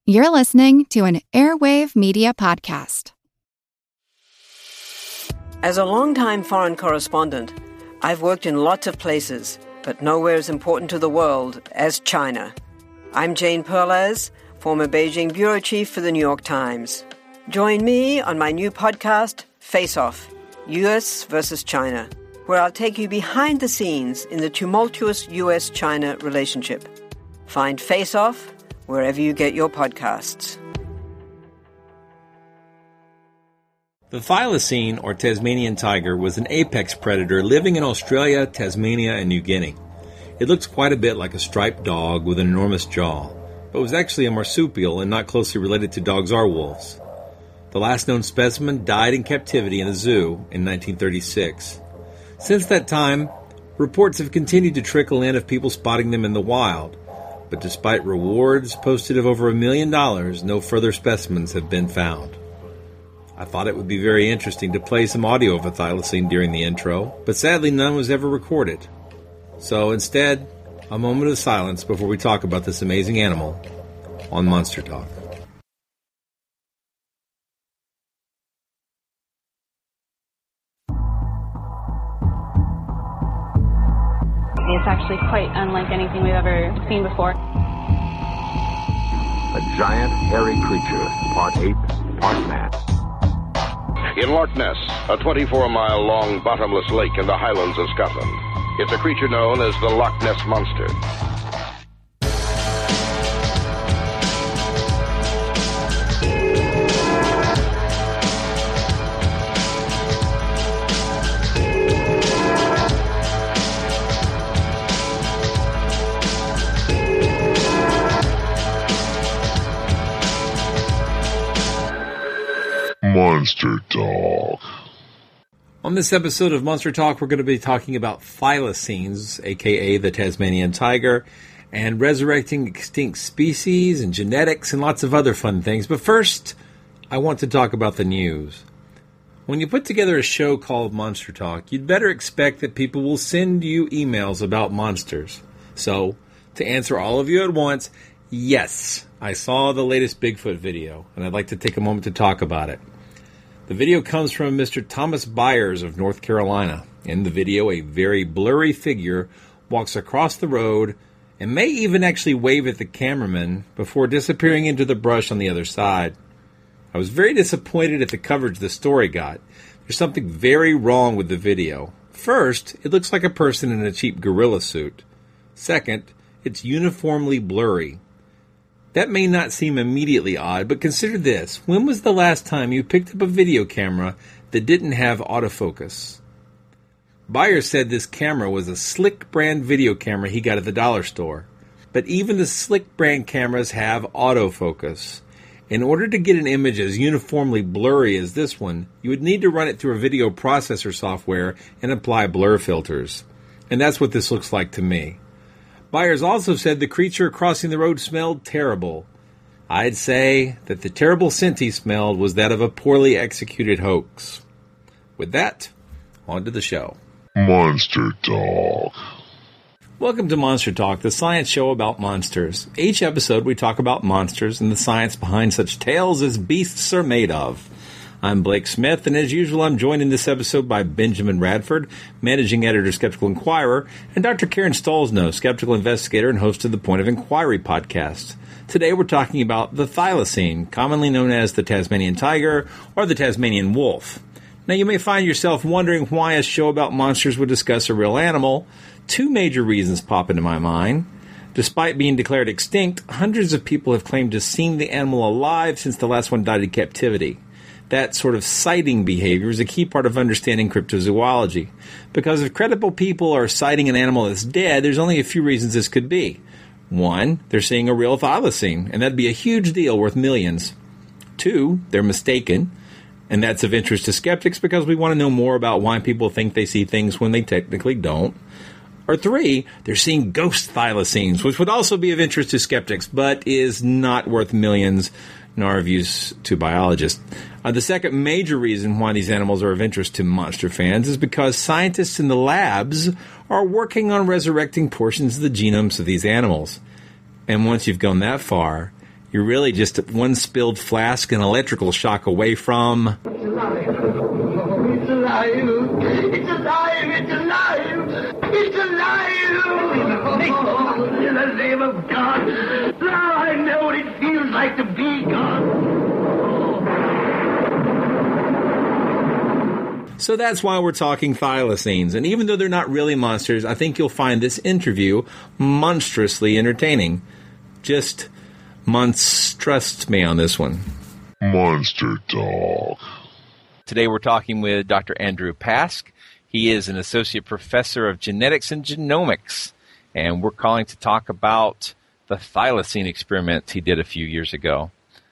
You're listening to an Airwave Media Podcast. As a longtime foreign correspondent, I've worked in lots of places, but nowhere as important to the world as China. I'm Jane Perlez, former Beijing bureau chief for the New York Times. Join me on my new podcast, Face Off, U.S. versus China, where I'll take you behind the scenes in the tumultuous U.S.-China relationship. Find Face Off wherever you get your podcasts. The thylacine, or Tasmanian tiger, was an apex predator living in Australia, Tasmania, and New Guinea. It looks quite a bit like a striped dog with an enormous jaw, but was actually a marsupial and not closely related to dogs or wolves. The last known specimen died in captivity in a zoo in 1936. Since that time, reports have continued to trickle in of people spotting them in the wild, but despite rewards posted of over $1 million, no further specimens have been found. I thought it would be very interesting to play some audio of a thylacine during the intro, but sadly none was ever recorded. So instead, a moment of silence before we talk about this amazing animal on Monster Talk. It's actually quite unlike anything we've ever seen before. A giant, hairy creature, part ape, part man. In Loch Ness, a 24-mile-long bottomless lake in the Highlands of Scotland. It's a creature known as the Loch Ness Monster. Monster Talk. On this episode of Monster Talk, we're going to be talking about thylacines, aka the Tasmanian tiger, and resurrecting extinct species and genetics and lots of other fun things. But first, I want to talk about the news. When you put together a show called Monster Talk, you'd better expect that people will send you emails about monsters. So, to answer all of you at once, yes, I saw the latest Bigfoot video, and I'd like to take a moment to talk about it. The video comes from Mr. Thomas Byers of North Carolina. In the video, a very blurry figure walks across the road and may even actually wave at the cameraman before disappearing into the brush on the other side. I was very disappointed at the coverage the story got. There's something very wrong with the video. First, it looks like a person in a cheap gorilla suit. Second, it's uniformly blurry. That may not seem immediately odd, but consider this. When was the last time you picked up a video camera that didn't have autofocus? Byers said this camera was a Slick brand video camera he got at the dollar store. But even the Slick brand cameras have autofocus. In order to get an image as uniformly blurry as this one, you would need to run it through a video processor software and apply blur filters. And that's what this looks like to me. Byers also said the creature crossing the road smelled terrible. I'd say that the terrible scent he smelled was that of a poorly executed hoax. With that, on to the show. Monster Talk. Welcome to Monster Talk, the science show about monsters. Each episode we talk about monsters and the science behind such tales as beasts are made of. I'm Blake Smith, and as usual, I'm joined in this episode by Benjamin Radford, Managing Editor, Skeptical Inquirer, and Dr. Karen Stolzno, Skeptical Investigator and host of the Point of Inquiry podcast. Today we're talking about the thylacine, commonly known as the Tasmanian tiger or the Tasmanian wolf. Now, you may find yourself wondering why a show about monsters would discuss a real animal. Two major reasons pop into my mind. Despite being declared extinct, hundreds of people have claimed to have seen the animal alive since the last one died in captivity. That sort of sighting behavior is a key part of understanding cryptozoology. Because if credible people are sighting an animal that's dead, there's only a few reasons this could be. One, they're seeing a real thylacine, and that'd be a huge deal worth millions. Two, they're mistaken, and that's of interest to skeptics because we want to know more about why people think they see things when they technically don't. Or three, they're seeing ghost thylacines, which would also be of interest to skeptics, but is not worth millions, nor of use to biologists. The second major reason why these animals are of interest to monster fans is because scientists in the labs are working on resurrecting portions of the genomes of these animals. And once you've gone that far, you're really just one spilled flask and electrical shock away from... It's alive! It's alive! It's alive! It's alive! It's alive! In the name of God! Now I know what it feels like to be God! So that's why we're talking thylacines. And even though they're not really monsters, I think you'll find this interview monstrously entertaining. Just trust me on this one. Monster Talk. Today we're talking with Dr. Andrew Pask. He is an associate professor of genetics and genomics. And we're calling to talk about the thylacine experiment he did a few years ago.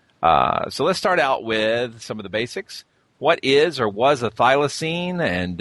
So let's start out with some of the basics. What is or was a thylacine, and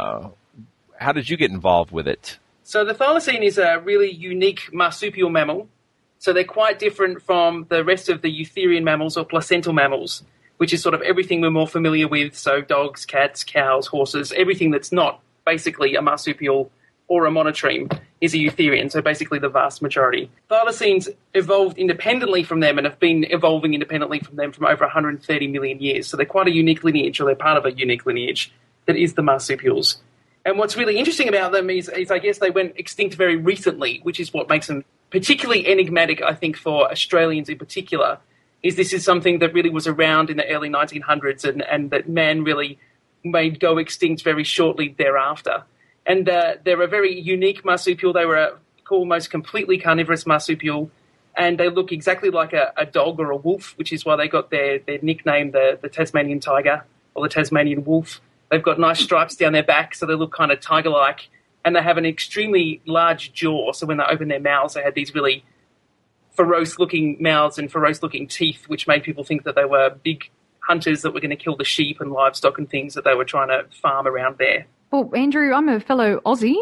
how did you get involved with it? So the thylacine is a really unique marsupial mammal. So they're quite different from the rest of the eutherian mammals or placental mammals, which is sort of everything we're more familiar with. So dogs, cats, cows, horses, everything that's not basically a marsupial or a monotreme is a eutherian, so basically the vast majority. Thylacines evolved independently from them and have been evolving independently from them for over 130 million years. So they're quite a unique lineage, or they're part of a unique lineage that is the marsupials. And what's really interesting about them is I guess they went extinct very recently, which is what makes them particularly enigmatic, I think, for Australians in particular, is this is something that really was around in the early 1900s and that man really made go extinct very shortly thereafter. And they're a very unique marsupial. They were a almost completely carnivorous marsupial, and they look exactly like a dog or a wolf, which is why they got their nickname, the Tasmanian tiger or the Tasmanian wolf. They've got nice stripes down their back, so they look kind of tiger-like, and they have an extremely large jaw. So when they open their mouths, they had these really ferocious-looking mouths and ferocious-looking teeth, which made people think that they were big hunters that were going to kill the sheep and livestock and things that they were trying to farm around there. Well, Andrew, I'm a fellow Aussie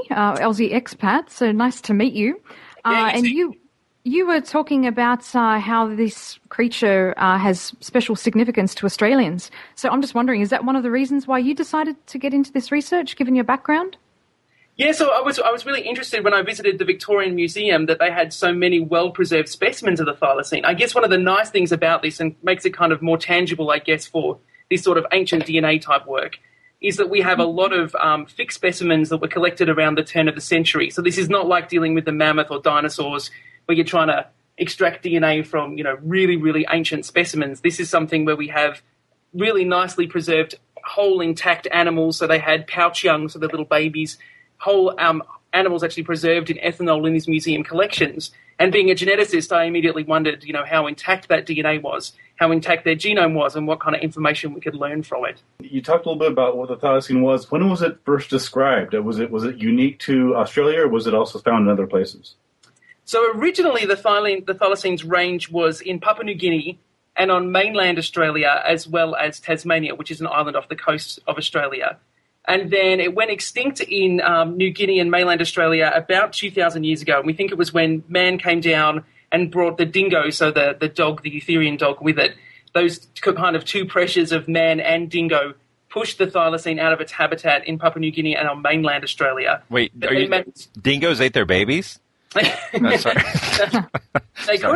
expat, so nice to meet you. And you were talking about how this creature has special significance to Australians. So I'm just wondering, is that one of the reasons why you decided to get into this research, given your background? Yeah, so I was really interested when I visited the Victorian Museum that they had so many well-preserved specimens of the thylacine. I guess one of the nice things about this, and makes it kind of more tangible, I guess, for this sort of ancient DNA type work, is that we have a lot of fixed specimens that were collected around the turn of the century. So this is not like dealing with the mammoth or dinosaurs where you're trying to extract DNA from, really, really ancient specimens. This is something where we have really nicely preserved whole intact animals. So they had pouch young, so the little babies, whole animals actually preserved in ethanol in these museum collections. And being a geneticist, I immediately wondered, how intact that DNA was, how intact their genome was, and what kind of information we could learn from it. You talked a little bit about what the thylacine was. When was it first described? Was it unique to Australia, or was it also found in other places? So originally, the thylacine's range was in Papua New Guinea and on mainland Australia, as well as Tasmania, which is an island off the coast of Australia. And then it went extinct in New Guinea and mainland Australia about 2,000 years ago. And we think it was when man came down and brought the dingo, so the dog, the eutherian dog, with it. Those kind of two pressures of man and dingo pushed the thylacine out of its habitat in Papua New Guinea and on mainland Australia. Wait, dingoes ate their babies? No, sorry. They could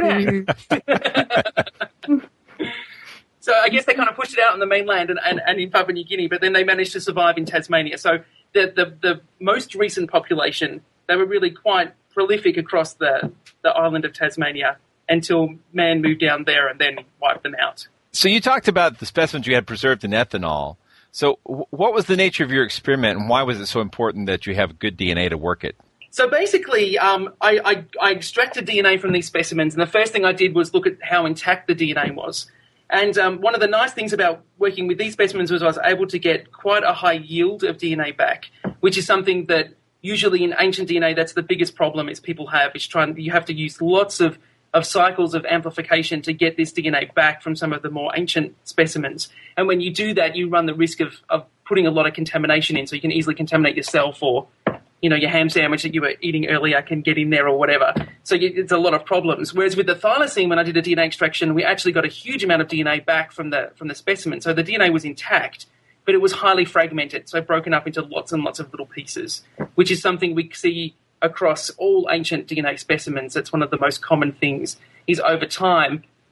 have. So I guess they kind of pushed it out on the mainland and in Papua New Guinea, but then they managed to survive in Tasmania. So the most recent population, they were really quite prolific across the island of Tasmania until man moved down there and then wiped them out. So you talked about the specimens you had preserved in ethanol. So what was the nature of your experiment, and why was it so important that you have good DNA to work it? So basically, I extracted DNA from these specimens, and the first thing I did was look at how intact the DNA was. And one of the nice things about working with these specimens was I was able to get quite a high yield of DNA back, which is something that usually in ancient DNA, that's the biggest problem is people have, is you have to use lots of cycles of amplification to get this DNA back from some of the more ancient specimens. And when you do that, you run the risk of putting a lot of contamination in, so you can easily contaminate yourself, or your ham sandwich that you were eating earlier can get in there or whatever. So it's a lot of problems. Whereas with the thylacine, when I did a DNA extraction, we actually got a huge amount of DNA back from the specimen. So the DNA was intact, but it was highly fragmented, so broken up into lots and lots of little pieces, which is something we see across all ancient DNA specimens. That's one of the most common things, is over time,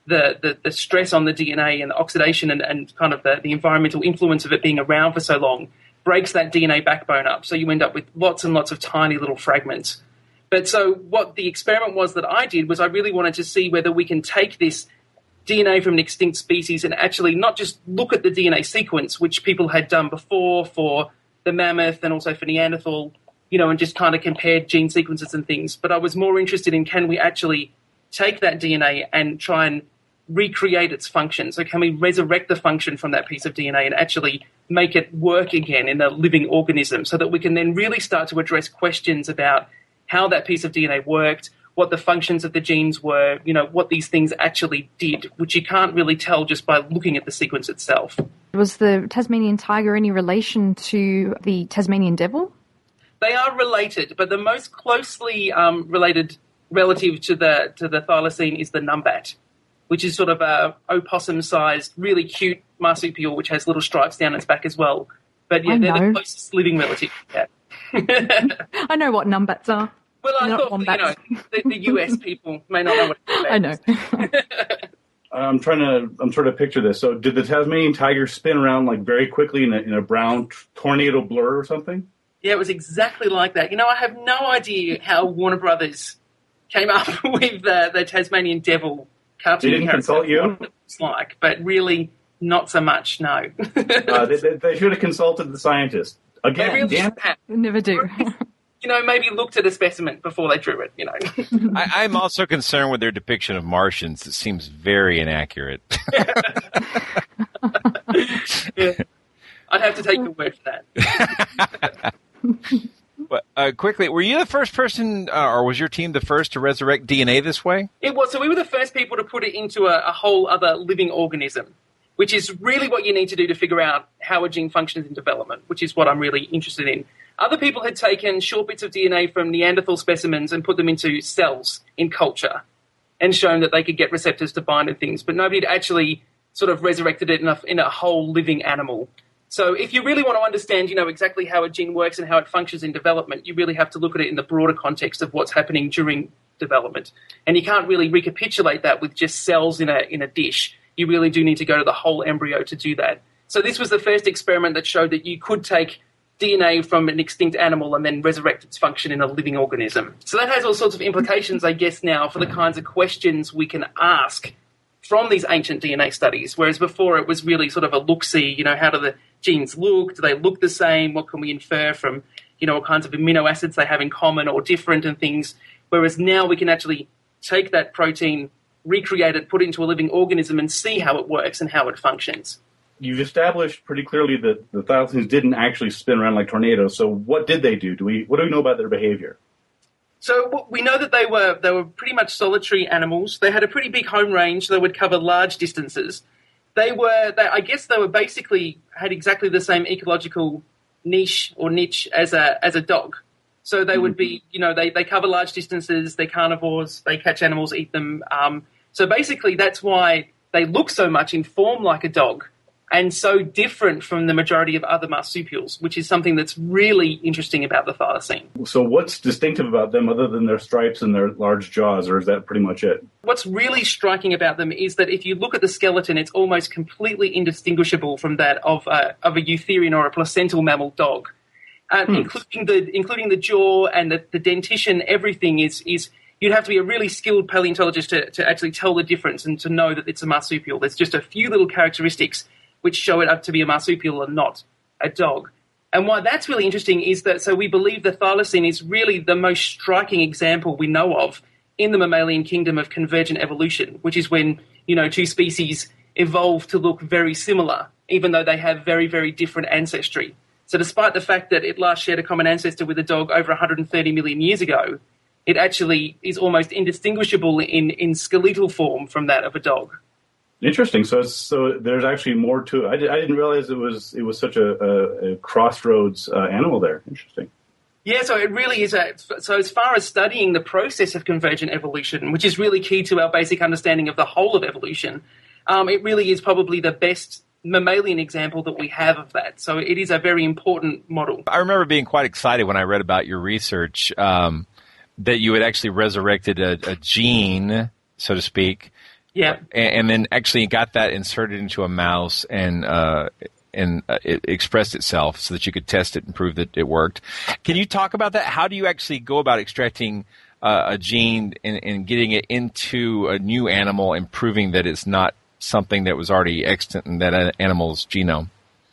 the stress on the DNA and the oxidation and kind of the environmental influence of it being around for so long breaks that DNA backbone up. So you end up with lots and lots of tiny little fragments. But so what the experiment was that I did was I really wanted to see whether we can take this DNA from an extinct species and actually not just look at the DNA sequence, which people had done before for the mammoth and also for Neanderthal, and just kind of compared gene sequences and things. But I was more interested in, can we actually take that DNA and try and recreate its function? So can we resurrect the function from that piece of DNA and actually make it work again in a living organism so that we can then really start to address questions about how that piece of DNA worked, what the functions of the genes were, what these things actually did, which you can't really tell just by looking at the sequence itself. Was the Tasmanian tiger any relation to the Tasmanian devil? They are related, but the most closely related relative to the thylacine is the numbat, which is sort of a opossum-sized, really cute marsupial which has little stripes down its back as well. But yeah, they're the closest living relative. Yeah. I know what numbats are. Well, I thought, the US people may not know what it is. I know. I'm trying to picture this. So did the Tasmanian tiger spin around like very quickly in a brown tornado blur or something? Yeah, it was exactly like that. I have no idea how Warner Brothers came up with the Tasmanian devil cartoon. They didn't consult you? It's like, but really not so much, no. They should have consulted the scientist. Again, they really damn. Never do. Maybe looked at a specimen before they drew it, I'm also concerned with their depiction of Martians. It seems very inaccurate. Yeah. I'd have to take your word for that. But, quickly, were you the first person, or was your team the first to resurrect DNA this way? It was. So we were the first people to put it into a whole other living organism, which is really what you need to do to figure out how a gene functions in development, which is what I'm really interested in. Other people had taken short bits of DNA from Neanderthal specimens and put them into cells in culture and shown that they could get receptors to bind and things, but nobody had actually sort of resurrected it in a whole living animal. So if you really want to understand, exactly how a gene works and how it functions in development, you really have to look at it in the broader context of what's happening during development. And you can't really recapitulate that with just cells in a dish. You really do need to go to the whole embryo to do that. So this was the first experiment that showed that you could take DNA from an extinct animal and then resurrect its function in a living organism. So that has all sorts of implications, I guess, now for the kinds of questions we can ask from these ancient DNA studies, whereas before it was really sort of a look-see, how do the genes look? Do they look the same? What can we infer from, what kinds of amino acids they have in common or different and things? Whereas now we can actually take that protein, recreate it, put it into a living organism and see how it works and how it functions. You've established pretty clearly that the thylacines didn't actually spin around like tornadoes. So what did they do? What do we know about their behavior? So we know that they were pretty much solitary animals. They had a pretty big home range. They would cover large distances. I guess they were basically had exactly the same ecological niche as a dog. So they would be, they cover large distances. They're carnivores. They catch animals, eat them. So basically, that's why they look so much in form like a dog, and so different from the majority of other marsupials, which is something that's really interesting about the thylacine. So what's distinctive about them other than their stripes and their large jaws, or is that pretty much it? What's really striking about them is that if you look at the skeleton, it's almost completely indistinguishable from that of a eutherian or a placental mammal dog, including the jaw and the dentition. Everything is you'd have to be a really skilled paleontologist to actually tell the difference and to know that it's a marsupial. There's just a few little characteristics which show it up to be a marsupial and not a dog. And why that's really interesting is that, so we believe the thylacine is really the most striking example we know of in the mammalian kingdom of convergent evolution, which is when, two species evolve to look very similar, even though they have very, very different ancestry. So despite the fact that it last shared a common ancestor with a dog over 130 million years ago, it actually is almost indistinguishable in skeletal form from that of a dog. Interesting. So there's actually more to it. I didn't realize it was such a crossroads animal there. Interesting. Yeah, so it really is. So as far as studying the process of convergent evolution, which is really key to our basic understanding of the whole of evolution, it really is probably the best mammalian example that we have of that. So it is a very important model. I remember being quite excited when I read about your research that you had actually resurrected a gene, so to speak, Yeah. And then actually got that inserted into a mouse and it expressed itself so that you could test it and prove that it worked. Can you talk about that? How do you actually go about extracting a gene and getting it into a new animal and proving that it's not something that was already extant in that animal's genome?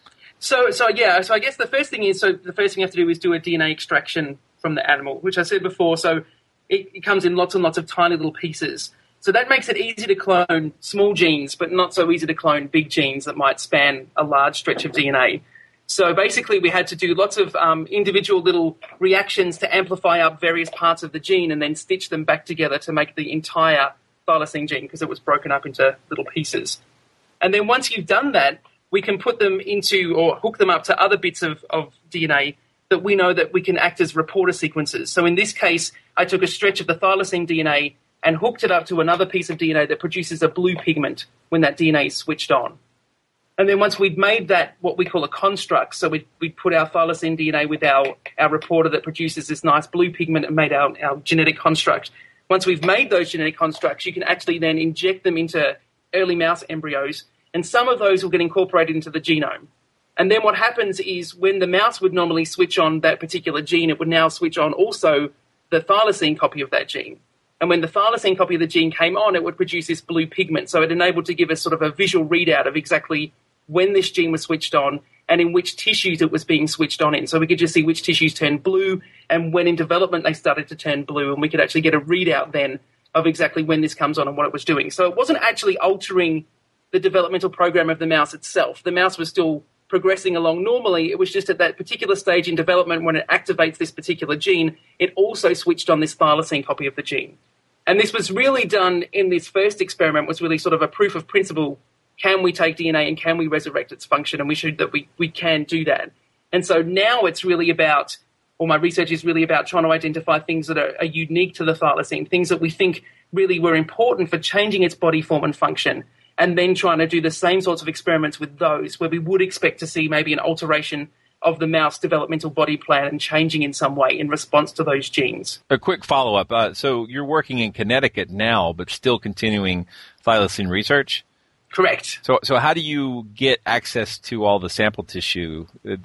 So I guess the first thing you have to do is do a DNA extraction from the animal, which I said before. So it comes in lots and lots of tiny little pieces. So that makes it easy to clone small genes, but not so easy to clone big genes that might span a large stretch of DNA. So basically we had to do lots of individual little reactions to amplify up various parts of the gene and then stitch them back together to make the entire thylacine gene, because it was broken up into little pieces. And then once you've done that, we can put them into or hook them up to other bits of DNA that we know that we can act as reporter sequences. So in this case, I took a stretch of the thylacine DNA and hooked it up to another piece of DNA that produces a blue pigment when that DNA is switched on. And then once we'd made that what we call a construct, so we'd put our thylacine DNA with our reporter that produces this nice blue pigment and made our genetic construct. Once we've made those genetic constructs, you can actually then inject them into early mouse embryos, and some of those will get incorporated into the genome. And then what happens is when the mouse would normally switch on that particular gene, it would now switch on also the thylacine copy of that gene. And when the thylacine copy of the gene came on, it would produce this blue pigment. So it enabled to give us sort of a visual readout of exactly when this gene was switched on and in which tissues it was being switched on in. So we could just see which tissues turned blue and when in development they started to turn blue. And we could actually get a readout then of exactly when this comes on and what it was doing. So it wasn't actually altering the developmental program of the mouse itself. The mouse was still progressing along normally. It was just at that particular stage in development when it activates this particular gene, it also switched on this thylacine copy of the gene. And this was really done in this first experiment, was really sort of a proof of principle. Can we take DNA and can we resurrect its function? And we showed that we can do that. And so now it's really about, or my research is really about trying to identify things that are unique to the thylacine, things that we think really were important for changing its body form and function, and then trying to do the same sorts of experiments with those where we would expect to see maybe an alteration of the mouse developmental body plan and changing in some way in response to those genes. A quick follow-up. So you're working in Connecticut now, but still continuing thylacine research? Correct. So how do you get access to all the sample tissue?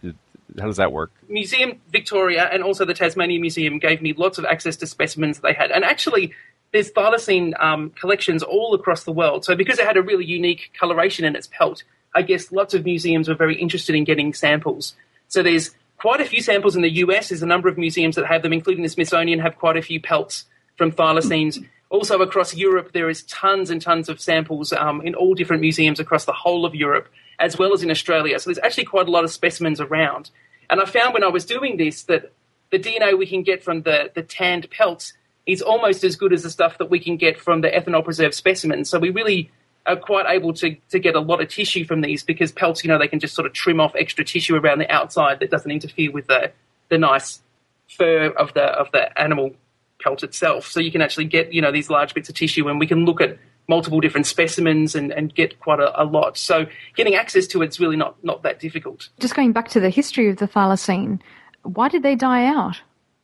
How does that work? Museum Victoria and also the Tasmanian Museum gave me lots of access to specimens that they had. And actually, there's thylacine collections all across the world. So because it had a really unique coloration in its pelt, I guess lots of museums were very interested in getting samples. So there's quite a few samples in the US. There's a number of museums that have them, including the Smithsonian, have quite a few pelts from thylacines. Also across Europe, there is tons and tons of samples in all different museums across the whole of Europe, as well as in Australia. So there's actually quite a lot of specimens around. And I found when I was doing this that the DNA we can get from the tanned pelts is almost as good as the stuff that we can get from the ethanol-preserved specimens. So we really are quite able to get a lot of tissue from these because pelts, they can just sort of trim off extra tissue around the outside that doesn't interfere with the nice fur of the animal pelt itself. So you can actually get, these large bits of tissue, and we can look at multiple different specimens and get quite a lot. So getting access to it's really not that difficult. Just going back to the history of the thylacine, why did they die out?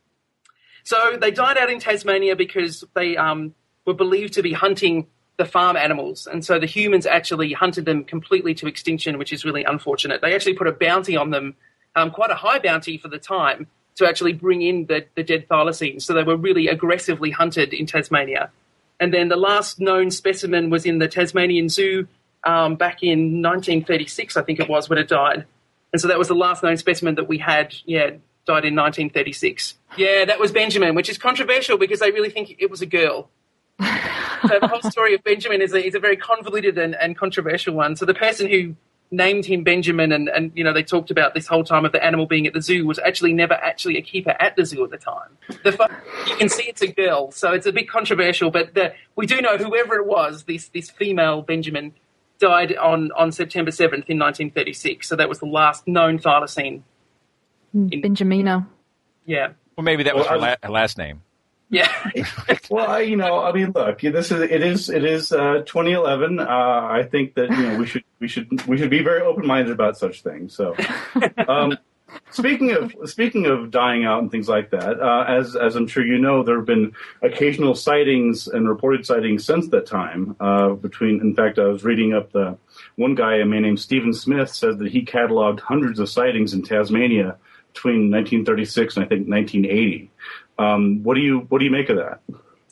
So they died out in Tasmania because they were believed to be hunting the farm animals, and so the humans actually hunted them completely to extinction, which is really unfortunate. They actually put a bounty on them, quite a high bounty for the time, to actually bring in the dead thylacines. So they were really aggressively hunted in Tasmania. And then the last known specimen was in the Tasmanian Zoo back in 1936, I think it was, when it died. And so that was the last known specimen that we had, died in 1936. Yeah, that was Benjamin, which is controversial because they really think it was a girl. So the whole story of Benjamin is a very convoluted and controversial one. So the person who named him Benjamin and they talked about this whole time of the animal being at the zoo was actually never actually a keeper at the zoo at the time. You can see it's a girl, so it's a bit controversial, but we do know whoever it was, this female Benjamin, died on September 7th in 1936. So that was the last known thylacine. Benjamina. Yeah. Well, maybe that was her last name. Yeah. Well, look, it is 2011. I think that we should be very open-minded about such things. So, Speaking of dying out and things like that, as I'm sure you know, there have been occasional sightings and reported sightings since that time. In fact, I was reading up one guy, a man named Stephen Smith, said that he cataloged hundreds of sightings in Tasmania between 1936 and I think 1980. What do you make of that?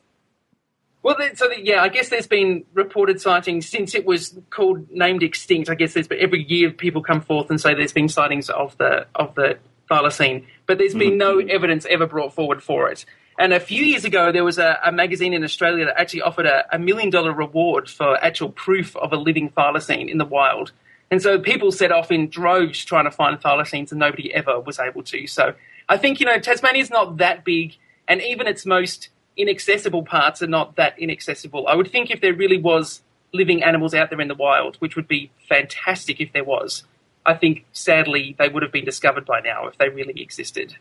Well, I guess there's been reported sightings since it was named extinct. I guess there's been every year people come forth and say there's been sightings of the thylacine, but there's been no evidence ever brought forward for it. And a few years ago, there was a magazine in Australia that actually offered a $1 million reward for actual proof of a living thylacine in the wild. And so people set off in droves trying to find thylacines, and nobody ever was able to. So I think, Tasmania's not that big, and even its most inaccessible parts are not that inaccessible. I would think if there really was living animals out there in the wild, which would be fantastic if there was, I think, sadly, they would have been discovered by now if they really existed.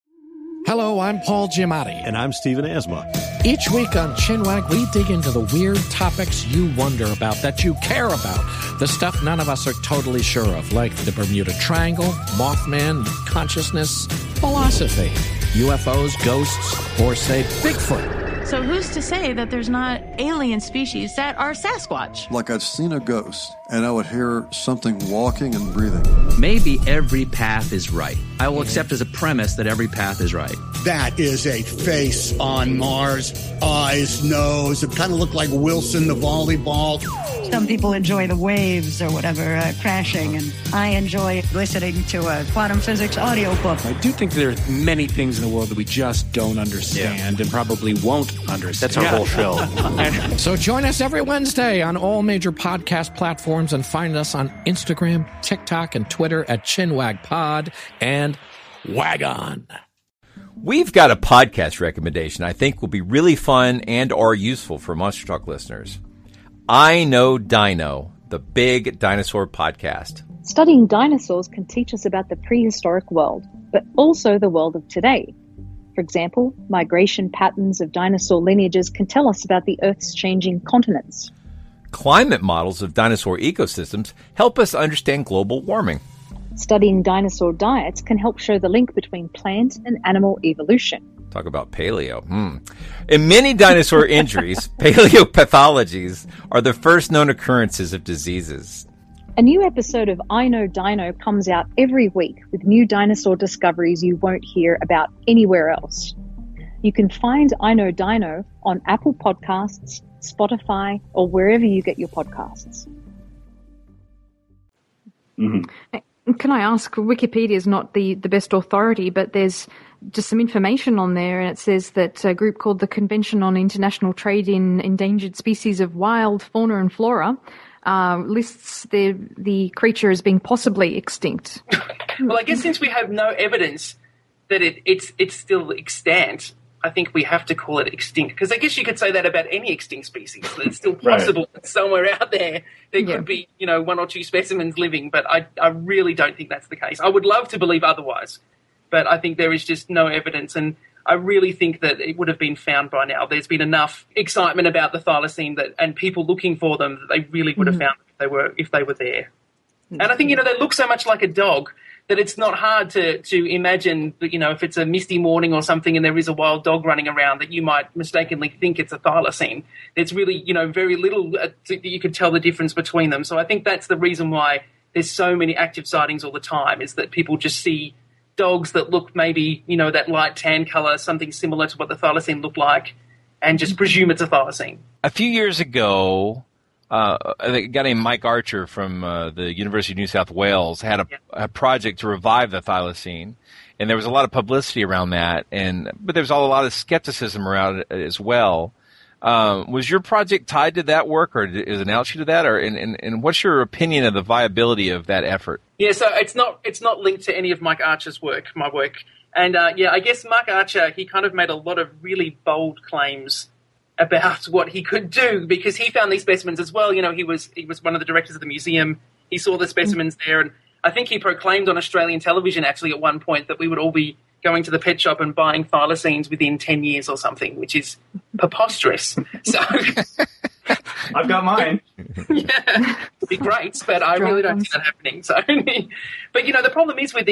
Hello, I'm Paul Giamatti. And I'm Stephen Asma. Each week on Chinwag, we dig into the weird topics you wonder about, that you care about. The stuff none of us are totally sure of, like the Bermuda Triangle, Mothman, consciousness, philosophy, UFOs, ghosts, or, say, Bigfoot. So who's to say that there's not alien species that are Sasquatch? Like I'd seen a ghost, and I would hear something walking and breathing. Maybe every path is right. I will accept as a premise that every path is right. That is a face on Mars. Eyes, nose. It kind of looked like Wilson the volleyball. Some people enjoy the waves or whatever crashing, and I enjoy listening to a quantum physics audiobook. I do think there are many things in the world that we just don't understand and probably won't understand. That's our whole show. So join us every Wednesday on all major podcast platforms and find us on Instagram, TikTok, and Twitter at ChinwagPod and Wagon. We've got a podcast recommendation I think will be really fun and or useful for Monster Talk listeners. I Know Dino, the Big Dinosaur Podcast. Studying dinosaurs can teach us about the prehistoric world, but also the world of today. For example, migration patterns of dinosaur lineages can tell us about the Earth's changing continents. Climate models of dinosaur ecosystems help us understand global warming. Studying dinosaur diets can help show the link between plant and animal evolution. Talk about paleo. In many dinosaur injuries, paleopathologies are the first known occurrences of diseases. A new episode of I Know Dino comes out every week with new dinosaur discoveries you won't hear about anywhere else. You can find I Know Dino on Apple Podcasts, Spotify, or wherever you get your podcasts. Can I ask, Wikipedia is not the best authority, but there's just some information on there, and it says that a group called the Convention on International Trade in Endangered Species of Wild Fauna and Flora lists the creature as being possibly extinct. Well, I guess since we have no evidence that it's still extant, I think we have to call it extinct. Because I guess you could say that about any extinct species. That it's still possible that somewhere out there could be, one or two specimens living. But I really don't think that's the case. I would love to believe otherwise, but I think there is just no evidence. And I really think that it would have been found by now. There's been enough excitement about the thylacine and people looking for them that they really would have found if they were there. And I think, they look so much like a dog that it's not hard to imagine that, if it's a misty morning or something and there is a wild dog running around, that you might mistakenly think it's a thylacine. There's really, very little that you could tell the difference between them. So I think that's the reason why there's so many active sightings all the time, is that people just see dogs that look maybe, that light tan color, something similar to what the thylacine looked like, and just presume it's a thylacine. A few years ago, a guy named Mike Archer from the University of New South Wales had a project to revive the thylacine, and there was a lot of publicity around that, but there was a lot of skepticism around it as well. Was your project tied to that work, or is it an outshoot to that, and what's your opinion of the viability of that effort? Yeah, so it's not linked to any of Mike Archer's work, my work, and I guess Mike Archer, he kind of made a lot of really bold claims about what he could do, because he found these specimens as well. He was one of the directors of the museum. He saw the specimens there, and I think he proclaimed on Australian television actually at one point that we would all be going to the pet shop and buying thylacines within 10 years or something, which is preposterous. So I've got mine. Yeah, it'd be great, but I really don't see that happening. So, but the problem is with these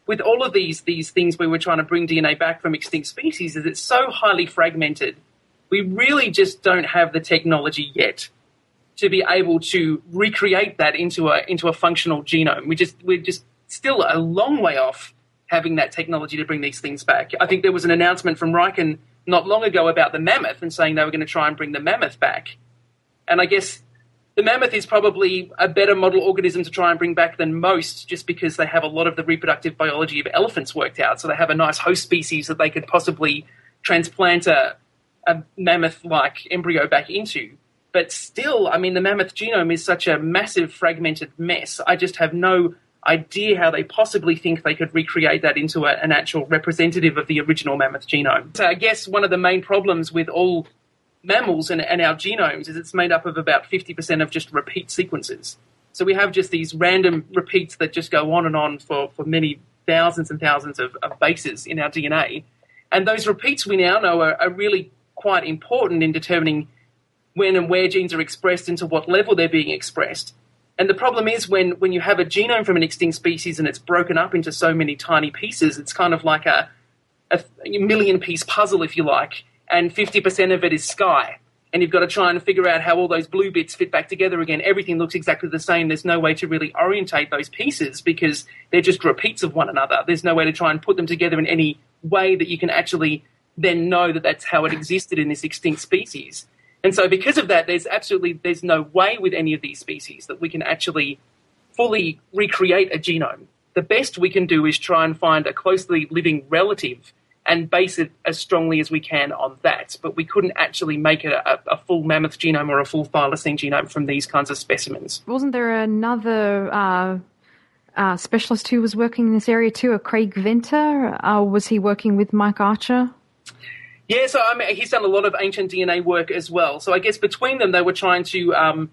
with all of these things where we're trying to bring DNA back from extinct species is it's so highly fragmented. We really just don't have the technology yet to be able to recreate that into a functional genome. We're just still a long way off having that technology to bring these things back. I think there was an announcement from Riken not long ago about the mammoth and saying they were going to try and bring the mammoth back. And I guess the mammoth is probably a better model organism to try and bring back than most, just because they have a lot of the reproductive biology of elephants worked out. So they have a nice host species that they could possibly transplant a mammoth-like embryo back into. But still, I mean, the mammoth genome is such a massive fragmented mess. I just have no idea how they possibly think they could recreate that into an actual representative of the original mammoth genome. So I guess one of the main problems with all mammals and our genomes is it's made up of about 50% of just repeat sequences. So we have just these random repeats that just go on and on for many thousands and thousands of bases in our DNA. And those repeats we now know are really quite important in determining when and where genes are expressed and to what level they're being expressed. And the problem is when you have a genome from an extinct species and it's broken up into so many tiny pieces, it's kind of like a million-piece puzzle, if you like, and 50% of it is sky. And you've got to try and figure out how all those blue bits fit back together again. Everything looks exactly the same. There's no way to really orientate those pieces because they're just repeats of one another. There's no way to try and put them together in any way that you can actually then know that that's how it existed in this extinct species. And so because of that, there's no way with any of these species that we can actually fully recreate a genome. The best we can do is try and find a closely living relative and base it as strongly as we can on that. But we couldn't actually make it a full mammoth genome or a full thylacine genome from these kinds of specimens. Wasn't there another specialist who was working in this area too, a Craig Venter? Was he working with Mike Archer? Yeah, so I mean, he's done a lot of ancient DNA work as well. So I guess between them, they were trying to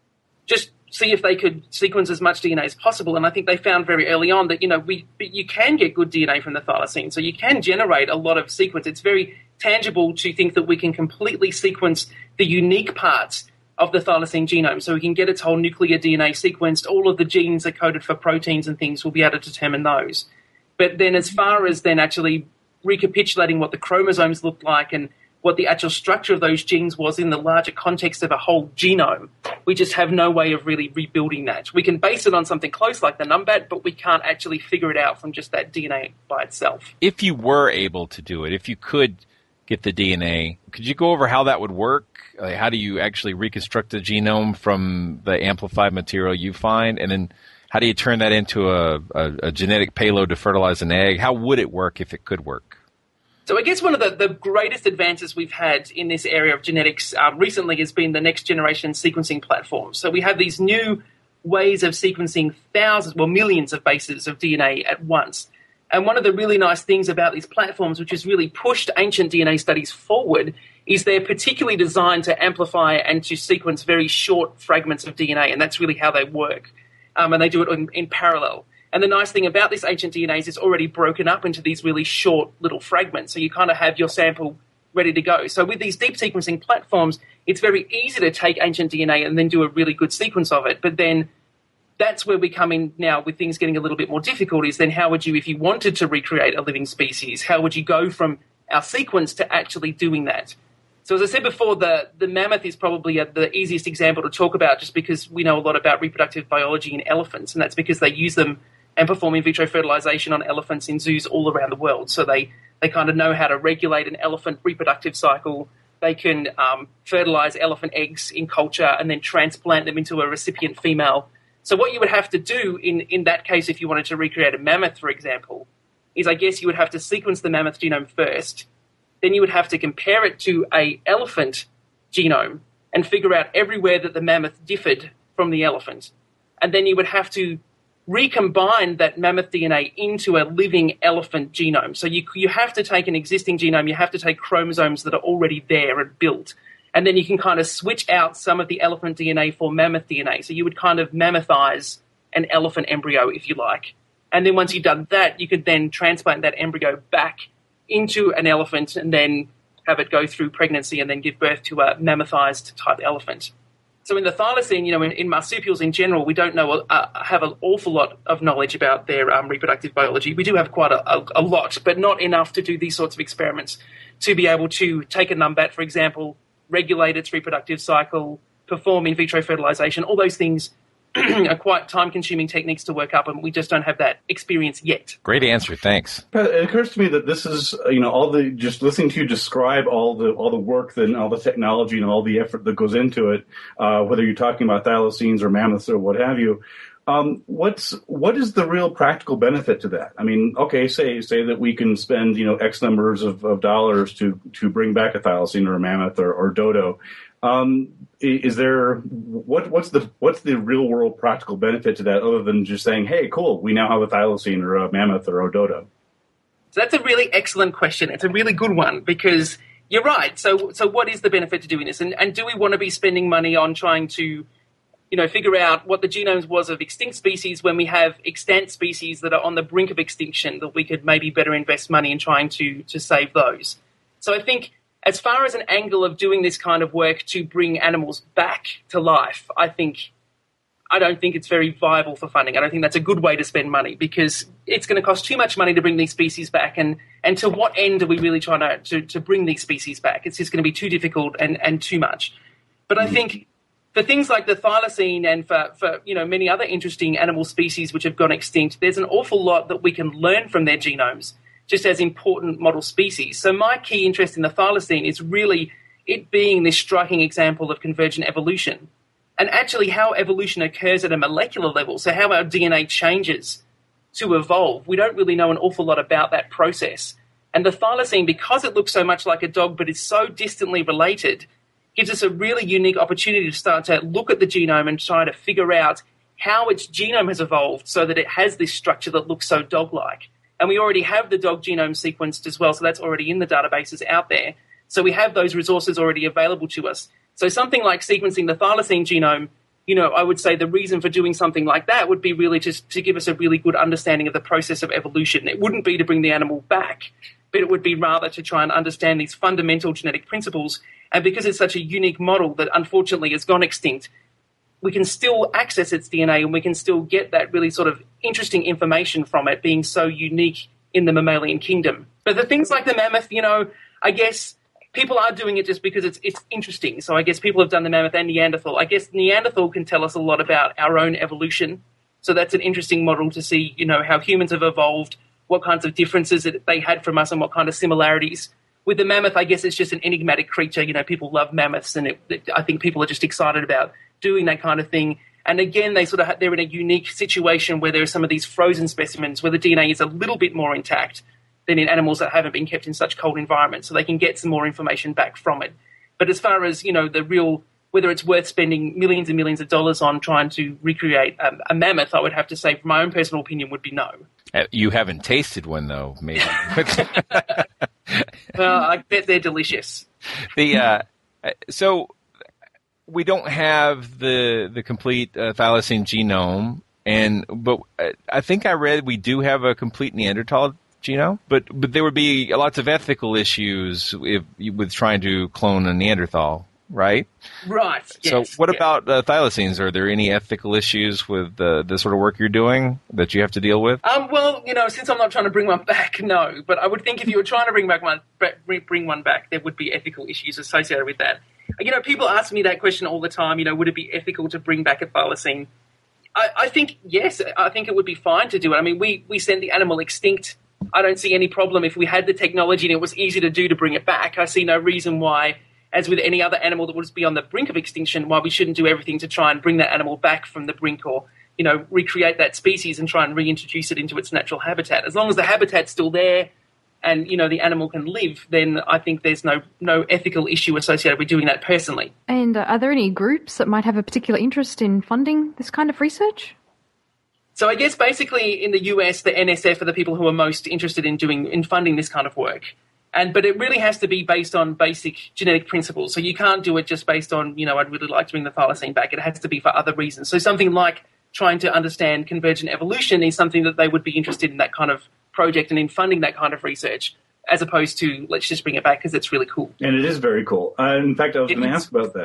just see if they could sequence as much DNA as possible. And I think they found very early on that, you can get good DNA from the thylacine. So you can generate a lot of sequence. It's very tangible to think that we can completely sequence the unique parts of the thylacine genome. So we can get its whole nuclear DNA sequenced. All of the genes that coded for proteins and things, we'll be able to determine those. But then as far as then actually recapitulating what the chromosomes looked like and what the actual structure of those genes was in the larger context of a whole genome, we just have no way of really rebuilding that. We can base it on something close like the NumBat, but we can't actually figure it out from just that DNA by itself. If you were able to do it, if you could get the DNA, could you go over how that would work? How do you actually reconstruct the genome from the amplified material you find? And then how do you turn that into a genetic payload to fertilize an egg? How would it work if it could work? So I guess one of the greatest advances we've had in this area of genetics recently has been the next generation sequencing platforms. So we have these new ways of sequencing millions of bases of DNA at once. And one of the really nice things about these platforms, which has really pushed ancient DNA studies forward, is they're particularly designed to amplify and to sequence very short fragments of DNA, and that's really how they work. And they do it in parallel. And the nice thing about this ancient DNA is it's already broken up into these really short little fragments. So you kind of have your sample ready to go. So with these deep sequencing platforms, it's very easy to take ancient DNA and then do a really good sequence of it. But then that's where we come in now with things getting a little bit more difficult is then how would you, if you wanted to recreate a living species, how would you go from our sequence to actually doing that? So as I said before, the mammoth is probably the easiest example to talk about just because we know a lot about reproductive biology in elephants, and that's because they use them and perform in vitro fertilization on elephants in zoos all around the world. So they kind of know how to regulate an elephant reproductive cycle. They can fertilize elephant eggs in culture and then transplant them into a recipient female. So what you would have to do in that case, if you wanted to recreate a mammoth, for example, is I guess you would have to sequence the mammoth genome first. Then you would have to compare it to an elephant genome and figure out everywhere that the mammoth differed from the elephant. And then you would have to recombine that mammoth DNA into a living elephant genome. So you have to take an existing genome, you have to take chromosomes that are already there and built, and then you can kind of switch out some of the elephant DNA for mammoth DNA. So you would kind of mammothize an elephant embryo, if you like. And then once you've done that, you could then transplant that embryo back into an elephant and then have it go through pregnancy and then give birth to a mammothized type elephant. So in the thylacine, in marsupials in general, we don't know have an awful lot of knowledge about their reproductive biology. We do have quite a lot, but not enough to do these sorts of experiments to be able to take a numbat, for example, regulate its reproductive cycle, perform in vitro fertilization. All those things are quite time-consuming techniques to work up, and we just don't have that experience yet. Great answer, thanks. It occurs to me that this is, just listening to you describe all the work and all the technology and all the effort that goes into it, whether you're talking about thylacines or mammoths or what have you. What is the real practical benefit to that? I mean, okay, say that we can spend X numbers of dollars to bring back a thylacine or a mammoth or dodo. Is there what's the real world practical benefit to that other than just saying, hey, cool, we now have a thylacine or a mammoth or a dodo? So that's a really excellent question. It's a really good one because you're right. So what is the benefit to doing this? And do we want to be spending money on trying to figure out what the genomes was of extinct species when we have extant species that are on the brink of extinction that we could maybe better invest money in trying to save those? So I think as far as an angle of doing this kind of work to bring animals back to life, I don't think it's very viable for funding. I don't think that's a good way to spend money because it's going to cost too much money to bring these species back. And to what end are we really trying to bring these species back? It's just going to be too difficult and too much. But I think for things like the thylacine and for many other interesting animal species which have gone extinct, there's an awful lot that we can learn from their genomes just as important model species. So my key interest in the thylacine is really it being this striking example of convergent evolution and actually how evolution occurs at a molecular level, so how our DNA changes to evolve. We don't really know an awful lot about that process. And the thylacine, because it looks so much like a dog but is so distantly related, gives us a really unique opportunity to start to look at the genome and try to figure out how its genome has evolved so that it has this structure that looks so dog-like. And we already have the dog genome sequenced as well, so that's already in the databases out there. So we have those resources already available to us. So something like sequencing the thylacine genome, I would say the reason for doing something like that would be really just to give us a really good understanding of the process of evolution. It wouldn't be to bring the animal back, but it would be rather to try and understand these fundamental genetic principles. And because it's such a unique model that unfortunately has gone extinct, we can still access its DNA and we can still get that really sort of interesting information from it being so unique in the mammalian kingdom. But the things like the mammoth, I guess people are doing it just because it's interesting. So I guess people have done the mammoth and Neanderthal. I guess Neanderthal can tell us a lot about our own evolution. So that's an interesting model to see, how humans have evolved, what kinds of differences that they had from us and what kind of similarities. With the mammoth, I guess it's just an enigmatic creature. People love mammoths and I think people are just excited about doing that kind of thing. And again, they're in a unique situation where there are some of these frozen specimens where the DNA is a little bit more intact than in animals that haven't been kept in such cold environments, so they can get some more information back from it. But as far as, the real, whether it's worth spending millions and millions of dollars on trying to recreate a mammoth, I would have to say, from my own personal opinion, would be no. You haven't tasted one, though, maybe. Well, I bet they're delicious. So we don't have the complete thylacine genome, but I think I read we do have a complete Neanderthal genome, but there would be lots of ethical issues with trying to clone a Neanderthal, right? Right. So yes, what about thylacines? Are there any ethical issues with the sort of work you're doing that you have to deal with? Well, since I'm not trying to bring one back, no. But I would think if you were trying to bring one back, there would be ethical issues associated with that. People ask me that question all the time. Would it be ethical to bring back a thylacine? I think yes. I think it would be fine to do it. I mean, we sent the animal extinct. I don't see any problem if we had the technology and it was easy to do to bring it back. I see no reason why, as with any other animal that would be on the brink of extinction, why we shouldn't do everything to try and bring that animal back from the brink or, recreate that species and try and reintroduce it into its natural habitat. As long as the habitat's still there and, the animal can live, then I think there's no ethical issue associated with doing that personally. And are there any groups that might have a particular interest in funding this kind of research? So I guess basically in the US, the NSF are the people who are most interested in funding this kind of work. But it really has to be based on basic genetic principles. So you can't do it just based on, I'd really like to bring the thylacine back. It has to be for other reasons. So something like trying to understand convergent evolution is something that they would be interested in that kind of project and in funding that kind of research, as opposed to let's just bring it back because it's really cool. And it is very cool. In fact, I was going to ask about that.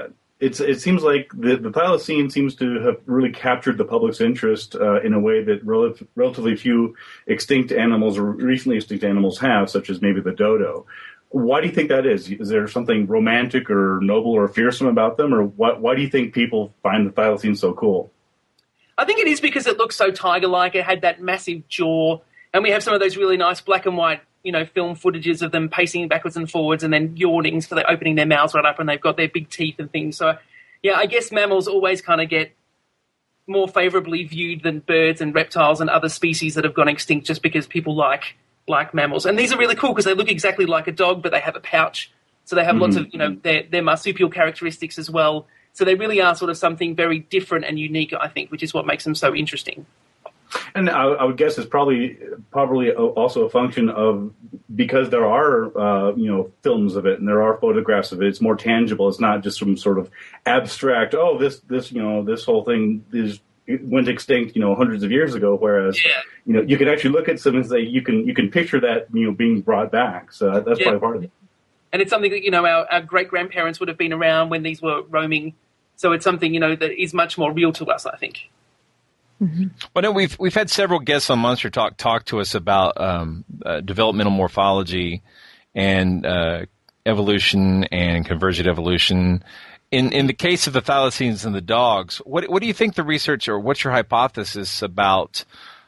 it seems like the thylacine seems to have really captured the public's interest in a way that relatively few extinct animals or recently extinct animals have, such as maybe the dodo. Why do you think that is? Is there something romantic or noble or fearsome about them, or why do you think people find the thylacine so cool? I think it is because it looks so tiger-like. It had that massive jaw, and we have some of those really nice black and white, film footages of them pacing backwards and forwards and then yawning, so they're opening their mouths right up and they've got their big teeth and things. So, yeah, I guess mammals always kind of get more favourably viewed than birds and reptiles and other species that have gone extinct just because people like mammals. And these are really cool because they look exactly like a dog, but they have a pouch. So they have lots of, their marsupial characteristics as well. So they really are sort of something very different and unique, I think, which is what makes them so interesting. And I would guess it's probably also a function of, because there are films of it and there are photographs of it. It's more tangible. It's not just some sort of abstract. Oh, this whole thing went extinct hundreds of years ago. Whereas you can actually look at something and say you can picture that being brought back. So that's probably part of it. And it's something that our great grandparents would have been around when these were roaming. So it's something that is much more real to us, I think. Mm-hmm. Well, no, we've had several guests on Monster talk to us about developmental morphology and evolution and convergent evolution. In the case of the thylacines and the dogs, what do you think the research, or what's your hypothesis about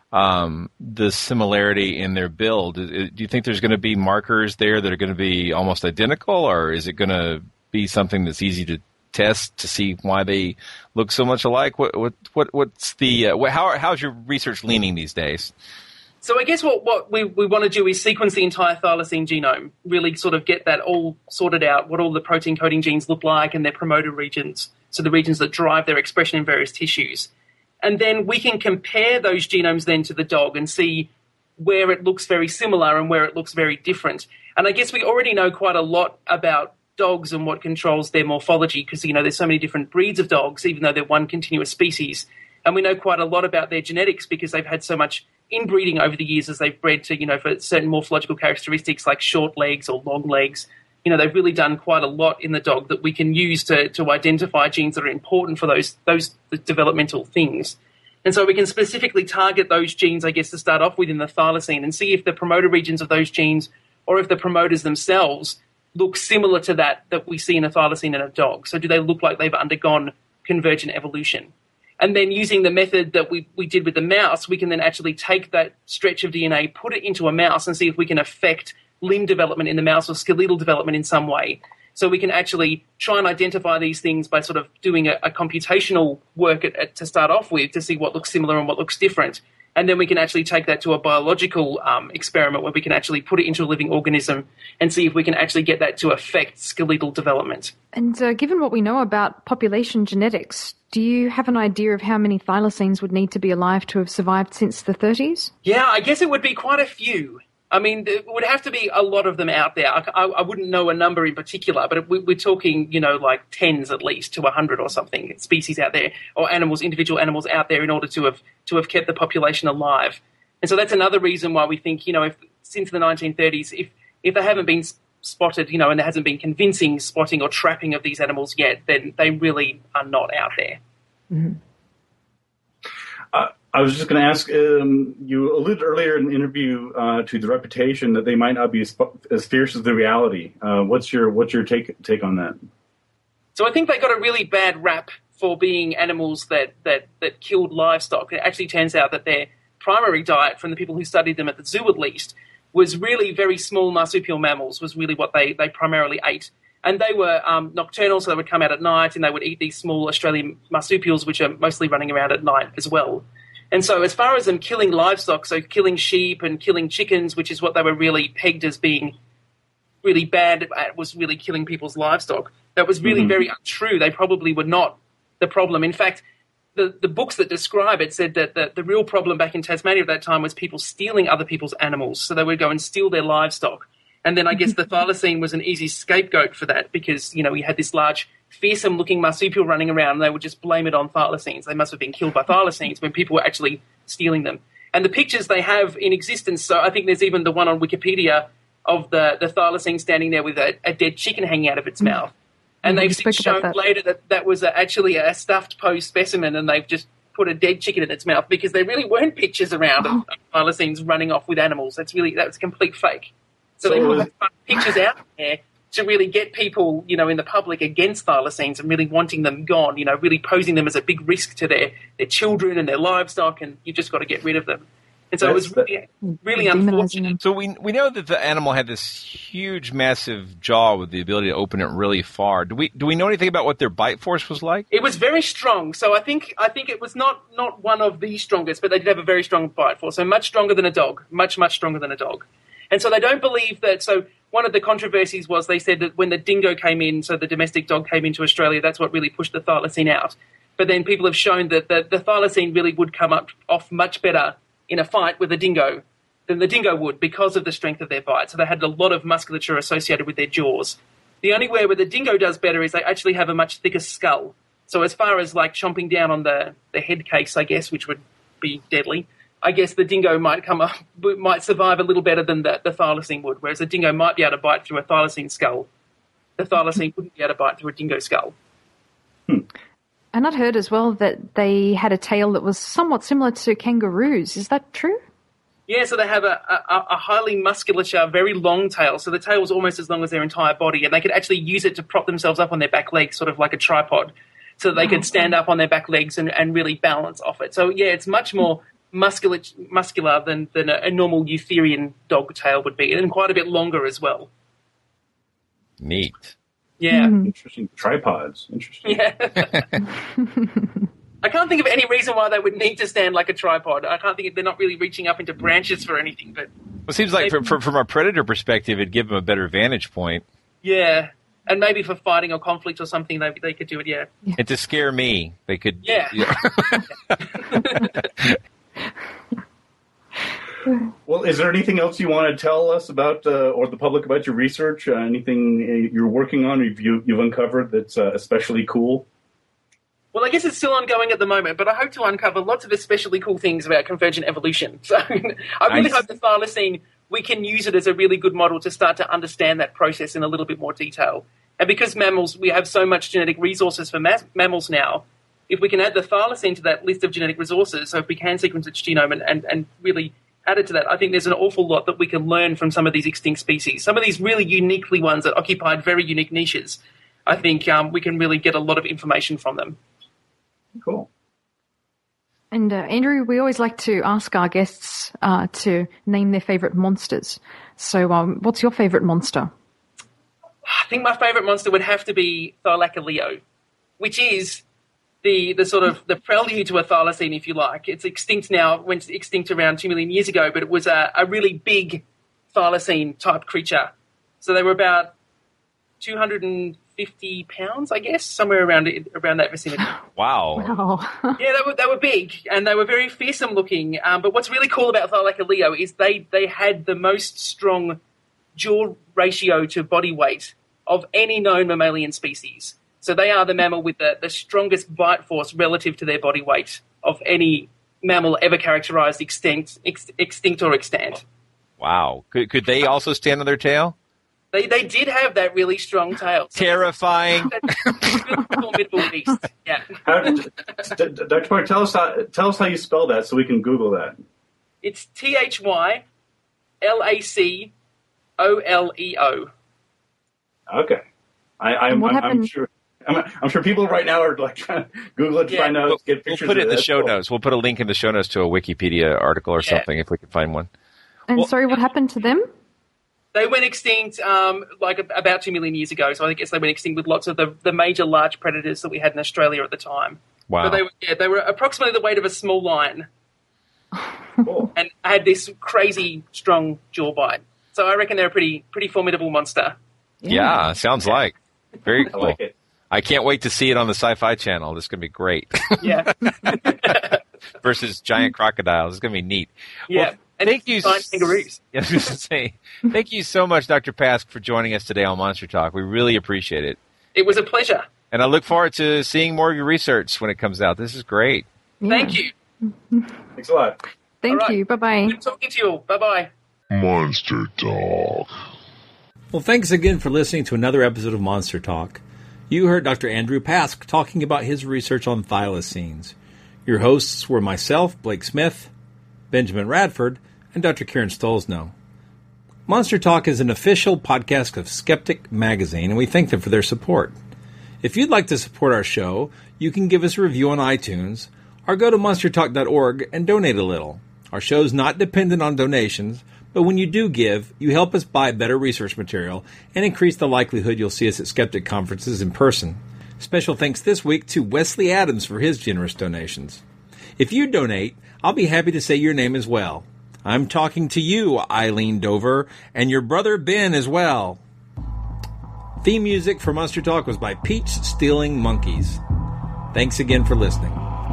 the similarity in their build? Do you think there's going to be markers there that are going to be almost identical, or is it going to be something that's easy to test to see why they look so much alike? What's the how's your research leaning these days? So I guess what we want to do is sequence the entire thylacine genome, really sort of get that all sorted out, what all the protein coding genes look like and their promoter regions, so the regions that drive their expression in various tissues. And then we can compare those genomes then to the dog and see where it looks very similar and where it looks very different. And I guess we already know quite a lot about dogs and what controls their morphology because, there's so many different breeds of dogs, even though they're one continuous species. And we know quite a lot about their genetics because they've had so much inbreeding over the years as they've bred to, for certain morphological characteristics like short legs or long legs. They've really done quite a lot in the dog that we can use to identify genes that are important for those developmental things. And so we can specifically target those genes, I guess, to start off with in the thylacine and see if the promoter regions of those genes or if the promoters themselves look similar to that we see in a thylacine in a dog. So do they look like they've undergone convergent evolution? And then using the method that we did with the mouse, we can then actually take that stretch of DNA, put it into a mouse and see if we can affect limb development in the mouse or skeletal development in some way. So we can actually try and identify these things by sort of doing a computational work to start off with to see what looks similar and what looks different. And then we can actually take that to a biological experiment where we can actually put it into a living organism and see if we can actually get that to affect skeletal development. And given what we know about population genetics, do you have an idea of how many thylacines would need to be alive to have survived since the 30s? Yeah, I guess it would be quite a few. I mean, there would have to be a lot of them out there. I wouldn't know a number in particular, but we're talking, like tens at least to 100 or something species out there, or individual animals out there in order to have kept the population alive. And so that's another reason why we think, if since the 1930s, if they haven't been spotted, and there hasn't been convincing spotting or trapping of these animals yet, then they really are not out there. Mm-hmm. I was just going to ask, you alluded earlier in the interview to the reputation that they might not be as fierce as the reality. What's your take on that? So I think they got a really bad rap for being animals that killed livestock. It actually turns out that their primary diet, from the people who studied them at the zoo at least, was really very small marsupial mammals, was really what they primarily ate. And they were nocturnal, so they would come out at night and they would eat these small Australian marsupials, which are mostly running around at night as well. And so as far as them killing livestock, so killing sheep and killing chickens, which is what they were really pegged as being really bad at, was really killing people's livestock, that was really very untrue. They probably were not the problem. In fact, the books that describe it said that the real problem back in Tasmania at that time was people stealing other people's animals. So they would go and steal their livestock. And then I guess the thylacine was an easy scapegoat for that because, we had this large, fearsome-looking marsupial running around and they would just blame it on thylacines. They must have been killed by thylacines when people were actually stealing them. And the pictures they have in existence, so I think there's even the one on Wikipedia of the thylacine standing there with a dead chicken hanging out of its mouth. And they've shown later that was actually a stuffed Poe specimen, and they've just put a dead chicken in its mouth because there really weren't pictures around of thylacines running off with animals. That was a complete fake. So they put pictures out there to really get people, in the public against thylacines and really wanting them gone, really posing them as a big risk to their children and their livestock, and you've just got to get rid of them. And so it was really unfortunate. So we know that the animal had this huge, massive jaw with the ability to open it really far. Do we know anything about what their bite force was like? It was very strong. So I think it was not one of the strongest, but they did have a very strong bite force. So much stronger than a dog, much stronger than a dog. And so they don't believe that. So one of the controversies was they said that when the dingo came in, so the domestic dog came into Australia, that's what really pushed the thylacine out. But then people have shown that the thylacine really would come off much better in a fight with a dingo than the dingo would because of the strength of their bite. So they had a lot of musculature associated with their jaws. The only way where the dingo does better is they actually have a much thicker skull. So as far as like chomping down on the head case, I guess, which would be deadly, I guess the dingo might survive a little better than the thylacine would, whereas a dingo might be able to bite through a thylacine skull. The thylacine wouldn't be able to bite through a dingo skull. And I'd heard as well that they had a tail that was somewhat similar to kangaroos. Is that true? Yeah, so they have a highly musculature, very long tail. So the tail was almost as long as their entire body, and they could actually use it to prop themselves up on their back legs, sort of like a tripod, so that they could stand up on their back legs and really balance off it. So, yeah, it's much more muscular than a normal eutherian dog tail would be, and quite a bit longer as well. Neat. Yeah. Interesting. Tripods. Interesting. Yeah. I can't think of any reason why they would need to stand like a tripod. I can't think they're not really reaching up into branches for anything. But it seems like from a predator perspective, it'd give them a better vantage point. Yeah. And maybe for fighting or conflict or something, they could do it, yeah. And to scare me, they could... Yeah. Well, is there anything else you want to tell us about, or the public about your research? Anything you're working on or you've uncovered that's especially cool? Well, I guess it's still ongoing at the moment, but I hope to uncover lots of especially cool things about convergent evolution. So I really hope the thylacine, we can use it as a really good model to start to understand that process in a little bit more detail. And because mammals, we have so much genetic resources for mammals now, if we can add the thylacine to that list of genetic resources, so if we can sequence its genome and really added to that, I think there's an awful lot that we can learn from some of these extinct species. Some of these really uniquely ones that occupied very unique niches, I think we can really get a lot of information from them. Cool. And Andrew, we always like to ask our guests to name their favourite monsters. So what's your favourite monster? I think my favourite monster would have to be Thylacoleo, which is the sort of the prelude to a thylacine, if you like. It's extinct now, went extinct around 2 million years ago, but it was a really big thylacine-type creature. So they were about 250 pounds, I guess, somewhere around that vicinity. Wow. Yeah, they were big, and they were very fearsome-looking. But what's really cool about Thylacoleo is they had the most strong jaw ratio to body weight of any known mammalian species. So they are the mammal with the strongest bite force relative to their body weight of any mammal ever characterized extinct or extant. Wow. Could they also stand on their tail? They did have that really strong tail. So terrifying. Really formidable beast. Yeah. Dr. Park, tell us how you spell that so we can Google that. It's Thylacoleo. Okay. I'm sure. I'm sure people right now are like trying to Google it to find out, get pictures. We'll put it in the show notes. We'll put a link in the show notes to a Wikipedia article or something if we can find one. And sorry, what happened to them? They went extinct about 2 million years ago. So I guess they went extinct with lots of the major large predators that we had in Australia at the time. Wow. But they were approximately the weight of a small lion. Cool. And had this crazy strong jaw bite. So I reckon they're a pretty formidable monster. Yeah, sounds like. Very cool. I like it. I can't wait to see it on the Sci-Fi Channel. This is going to be great. Yeah. Versus giant crocodiles. It's going to be neat. Yeah. Well, thank you. Kangaroos. I was going to say, thank you so much, Dr. Pask, for joining us today on Monster Talk. We really appreciate it. It was a pleasure. And I look forward to seeing more of your research when it comes out. This is great. Yeah. Thank you. Thanks a lot. Thank you. Bye-bye. Good talking to you all. Bye-bye. Monster Talk. Well, thanks again for listening to another episode of Monster Talk. You heard Dr. Andrew Pask talking about his research on thylacines. Your hosts were myself, Blake Smith, Benjamin Radford, and Dr. Karen Stolzno. Monster Talk is an official podcast of Skeptic Magazine, and we thank them for their support. If you'd like to support our show, you can give us a review on iTunes, or go to monstertalk.org and donate a little. Our show's not dependent on donations, but when you do give, you help us buy better research material and increase the likelihood you'll see us at Skeptic conferences in person. Special thanks this week to Wesley Adams for his generous donations. If you donate, I'll be happy to say your name as well. I'm talking to you, Eileen Dover, and your brother Ben as well. Theme music for Monster Talk was by Peach Stealing Monkeys. Thanks again for listening.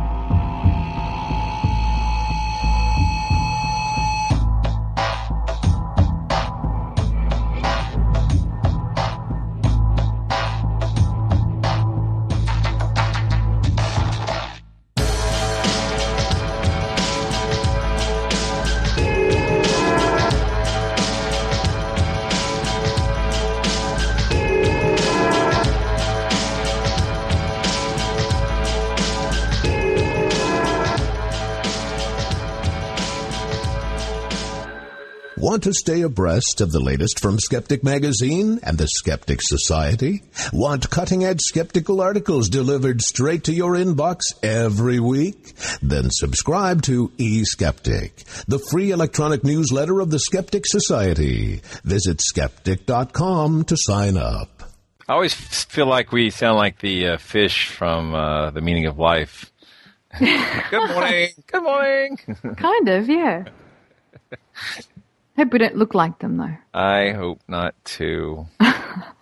Want to stay abreast of the latest from Skeptic Magazine and the Skeptic Society? Want cutting-edge skeptical articles delivered straight to your inbox every week? Then subscribe to eSkeptic, the free electronic newsletter of the Skeptic Society. Visit skeptic.com to sign up. I always feel like we sound like the fish from The Meaning of Life. Good morning. Good morning. Kind of, yeah. Hope we don't look like them, though. I hope not, too.